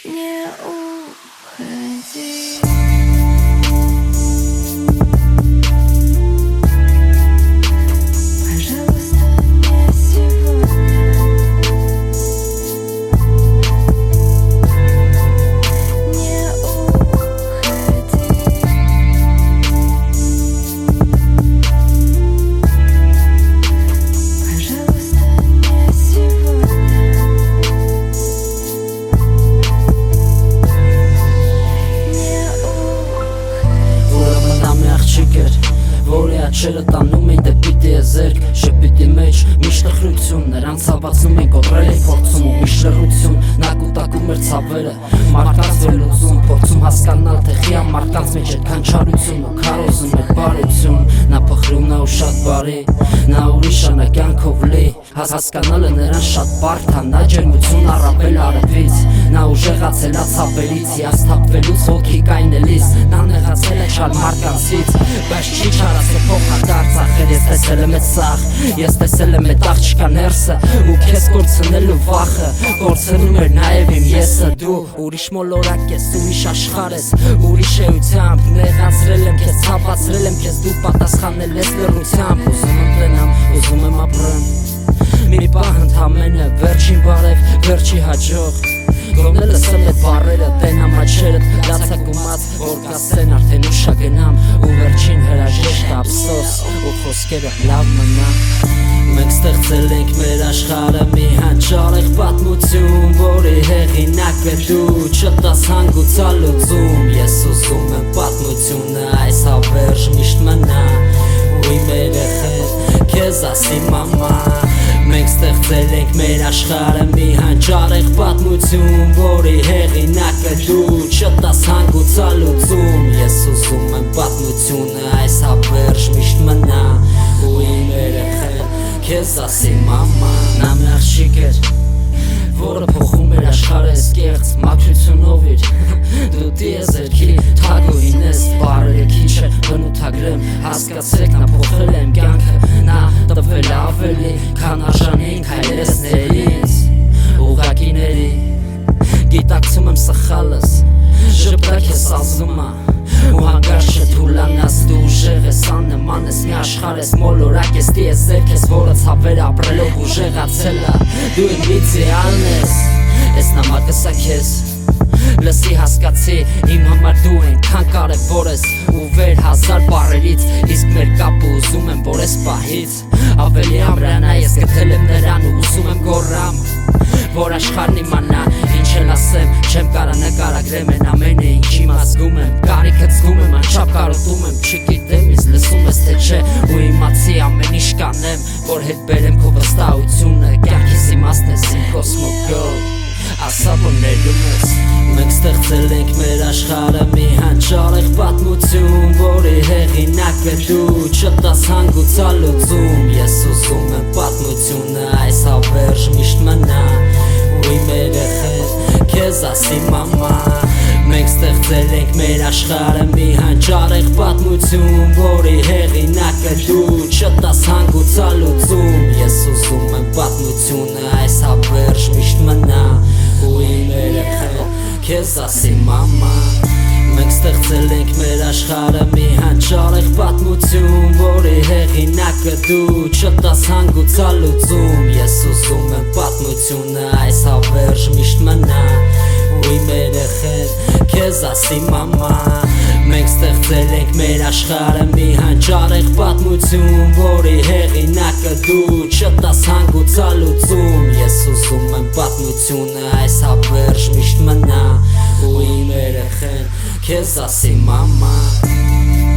Не уходи. Пожалуйста, не сегодня. Не уходи. Пожалуйста, не сегодня. Որի աչերը տանում են դեպի դեզերք Շպիտի մեջ միշտ տխրություն Նրանց հավացնում են կոտրել են փորձում ու միշտ լռություն Նա կուտակում էր ցավերը Մարդկանց վերլուծում Փորձում հասկանալ թե խիա մարդկանց մեջ այդքան չարություն ու քարոզում էր բարություն Նա փխրում նա ու շատ բարի Նա ուրիշ անականքով լի Հասկանալը նրան շատ բարդ ա Նա ջերմություն առավել արևից Նա ուժեղացել ա ցապելից Հիասթափվելուց հոգի կայնելիս Նա նեղացել է չար մարկանցից Բայց չի չարասել փոխադարձ ախեր Ես տեսել եմ էդ սաղ Ես տեսել եմ էդ աղջկա ներսը Ու քեզ կորցնելու վախը Կորցնում էր նաև իմ եսը Դու ուրիշ մոլորակ ես, ուրիշ աշխարհ ես Ուրիշ էությամբ նեղացրել եմ քեզ Ցավացրել եմ քեզ դու պատասխանել ես լռությամբ Ուզում եմ տնամ, ուզում եմ ապրեմ Մի պահ ընդամենը վերջին բարև, վերջի հաջող Գոնե լսեմ էդ բառերը, տենամ աչերդ Լացակումած, որ կասեն արդեն ուշա գնամ Ու վերջին հրաժեշտ ափսոս ու խոսքերը լավ մնա Մենք ստեղծել ենք մեր աշխարհը մի հանճարեղ պատմություն Որի հեղինակը դու չտաս հանգուցալ լուծում Ես ուզում եմ պատմությունը այս հավերժ միշտ մնա Ու իմ երեխեր քեզ ասի մամա Մենք ստեղծել ենք մեր աշխարհը մի հանճարեղ պատմություն Որի հեղինակը դու չտաս հանգուցալ լուծում Ես ուզում եմ պատմությունը այս հավերժ միշտ մնա Ու իմ երեխեր քեզ ասի մամա Նա մի աղջիկ էր Որը փոխում էր աշխարհս կեղծ մաքրությունով իր Դու տիեզերքի թագուհին ես Բարերը քիչ է բնութագրեմ Հասկացեք նա փոխել եմ կյանքը Նա տվել ավելի քան արժանին հայրեսներից Ուղղակիների Գիտակցում եմ սխալս Ժպտակ ես ասում Ու հանկարծ չթուլանաս դու ուժեղ ես աննման ես մի աշխարհ ես մոլորակ ես տիեզերք ես որը ցավեր ապրելով ուժեղացել ա Դու իմ իդեալն ես Ես նամակս ա քեզ Լսի հասկացի իմ համար դու ենքան կարևոր ես Ու վեր հազար բառերից Իսկ մեր կապը ուզում եմ որ ես պահից Ավելի ամրանա ես գտել եմ նրան ու ուզում եմ գոռամ Որ աշխարհն իմանա ինչ էլ ասեմ Չեմ կարա նկարագրեմ են ամենը ինչ իմ ազգում եմ Կարիքը զգում եմ անչափ կարոտում եմ Չգիտեմ ինձ լսում ես թե չէ Ու իմացի ամեն ինչ կանեմ Որ հետ բերեմ քո վստահությունը Կյանքիս իմաստն ես իմ Cosmo Girl Ասա որ ներում ես Մենք ստեղծել ենք մեր աշխարհը մի հանճարեղ պատմություն Որի հեղինակը դու չտաս հանգուցալ լուծում Ես ուզում եմ պատմությունը այս հավերժ միշտ մնա Ու իմ երեխեր քեզ ասի մամա Մենք ստեղծել ենք մեր աշխարհը մի հանճարեղ պատմություն Որի հեղինակը դու չտաս հանգուցալ լուծում Ես ուզում եմ պատմությունը այս հավերժ միշտ մնա Ու իմ երեխեր քեզ ասի մամա Մենք ստեղծել ենք մեր աշխարհը մի հանճարեղ պատմություն Որի հեղինակը դու չտաս հանգուցալ լուծում Ես ուզում եմ պատմությունը այս հավերժ միշտ մնա Ու իմ երեխեր քեզ ասի մամա Մենք ստեղծել ենք մեր աշխարհը մի հանճարեղ պատմություն Որի հեղինակը դու չտաս հանգուցալ լուծում Ես ուզում եմ պատմությունը այս հավերժ միշտ մնա Ու իմ երեխեր քեզ ասի մամա